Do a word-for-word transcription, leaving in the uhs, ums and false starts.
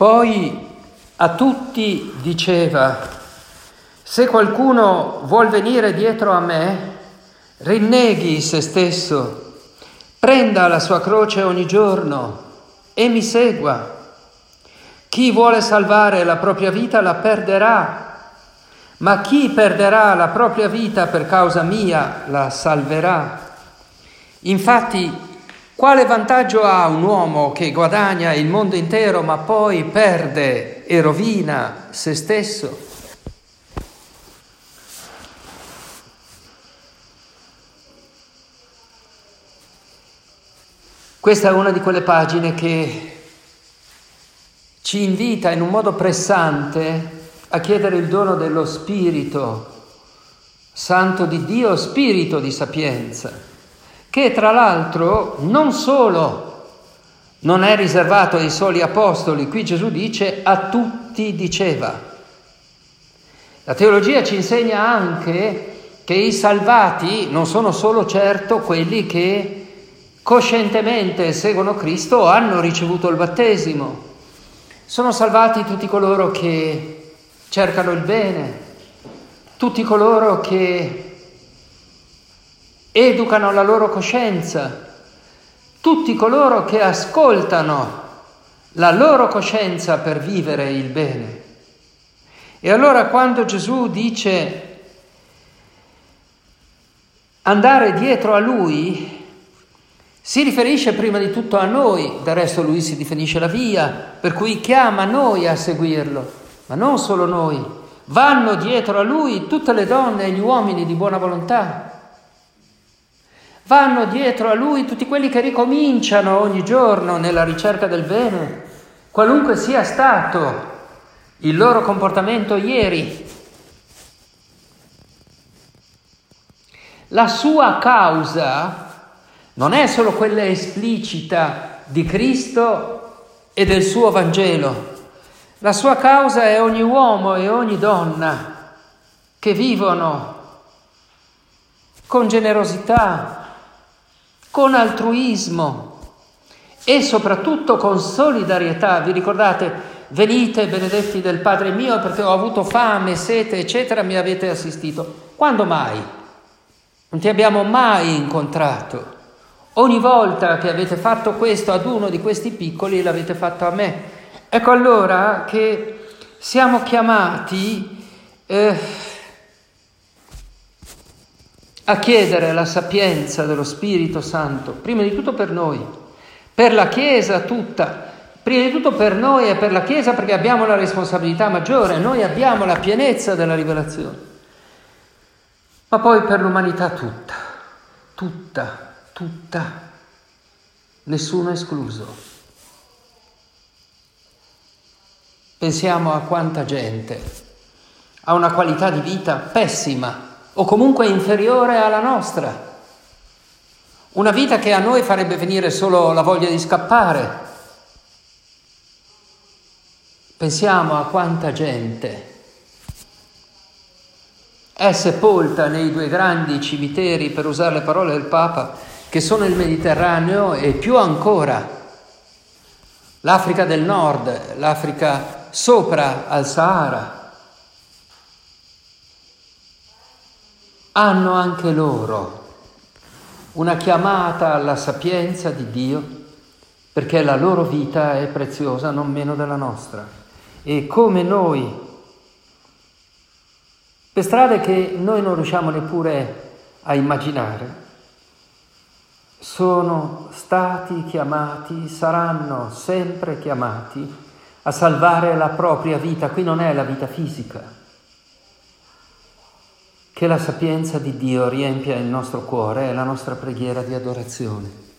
Poi a tutti diceva: se qualcuno vuol venire dietro a me, rinneghi se stesso, prenda la sua croce ogni giorno e mi segua. Chi vuole salvare la propria vita la perderà, ma chi perderà la propria vita per causa mia la salverà. Infatti, quale vantaggio ha un uomo che guadagna il mondo intero ma poi perde e rovina se stesso? Questa è una di quelle pagine che ci invita in un modo pressante a chiedere il dono dello Spirito Santo di Dio, Spirito di sapienza, che tra l'altro non solo non è riservato ai soli apostoli, qui Gesù dice a tutti diceva. La teologia ci insegna anche che i salvati non sono solo certo quelli che coscientemente seguono Cristo o hanno ricevuto il battesimo. Sono salvati tutti coloro che cercano il bene, tutti coloro che educano la loro coscienza, tutti coloro che ascoltano la loro coscienza per vivere il bene. E allora quando Gesù dice andare dietro a Lui, si riferisce prima di tutto a noi, del resto Lui si definisce la via, per cui chiama noi a seguirlo, ma non solo noi. Vanno dietro a Lui tutte le donne e gli uomini di buona volontà. Vanno dietro a Lui tutti quelli che ricominciano ogni giorno nella ricerca del bene, qualunque sia stato il loro comportamento ieri. La sua causa non è solo quella esplicita di Cristo e del suo Vangelo. La sua causa è ogni uomo e ogni donna che vivono con generosità, con altruismo e soprattutto con solidarietà. Vi ricordate? Venite benedetti del Padre mio perché ho avuto fame, sete, eccetera, mi avete assistito. Quando mai? Non ti abbiamo mai incontrato. Ogni volta che avete fatto questo ad uno di questi piccoli l'avete fatto a me. Ecco allora che siamo chiamati eh, a chiedere la sapienza dello Spirito Santo, prima di tutto per noi, per la Chiesa tutta, prima di tutto per noi e per la Chiesa perché abbiamo la responsabilità maggiore, noi abbiamo la pienezza della rivelazione, ma poi per l'umanità tutta, tutta, tutta, nessuno escluso. Pensiamo a quanta gente ha una qualità di vita pessima o comunque inferiore alla nostra. Una vita che a noi farebbe venire solo la voglia di scappare. Pensiamo a quanta gente è sepolta nei due grandi cimiteri, per usare le parole del Papa, che sono il Mediterraneo e più ancora l'Africa del Nord, l'Africa sopra al Sahara. Hanno anche loro una chiamata alla sapienza di Dio, perché la loro vita è preziosa non meno della nostra. E come noi, per strade che noi non riusciamo neppure a immaginare, sono stati chiamati, saranno sempre chiamati a salvare la propria vita. Qui non è la vita fisica. Che la sapienza di Dio riempia il nostro cuore è la nostra preghiera di adorazione.